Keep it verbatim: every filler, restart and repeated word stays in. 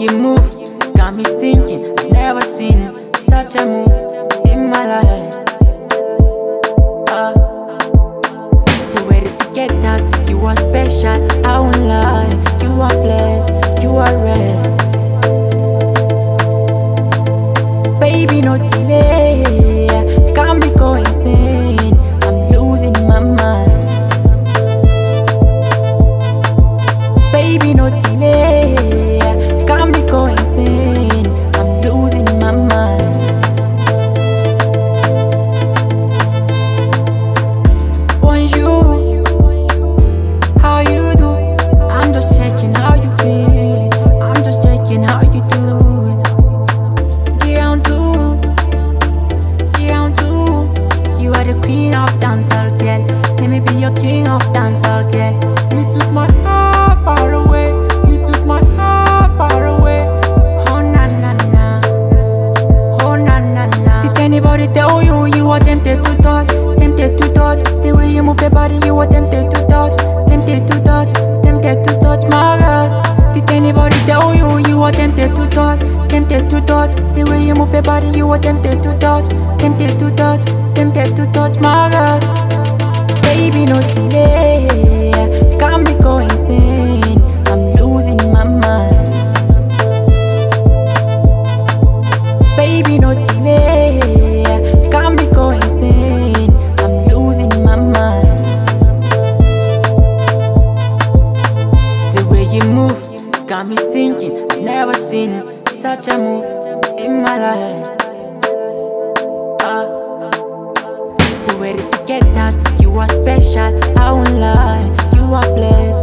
you move got me thinking. I've never seen such a move in my life. Uh, so ready to get that you are special. I won't lie, you are blessed, you are rare. Baby, no delay, got me going insane. I'm losing my mind. Baby, no delay, got me going insane. I'm losing my mind. Bonjour, how you do? I'm just checking how you feel. I'm just checking how you do. Get round two, get round two. You are the queen of dancehall, girl. Let me be your king of dancehall, girl. You took my heart far away. You took my heart far away. Oh na na na, oh na na na. Did anybody tell you you were tempted to touch, tempted to touch? The way you move your body, you were tempted to touch, tempted to touch, tempted to touch, my girl. Did anybody tell you you were tempted to touch, tempted to touch? The way you move your body, you were tempted to touch, tempted to touch, tempted to touch, my girl. Baby, no delay, got me going insane. I'm losing my mind. Baby, no delay, got me going insane. I'm losing my mind. The way you move got me thinking. I've never seen such a move in my life. Uh, so ready to get that you are special. I won't lie, you are blessed.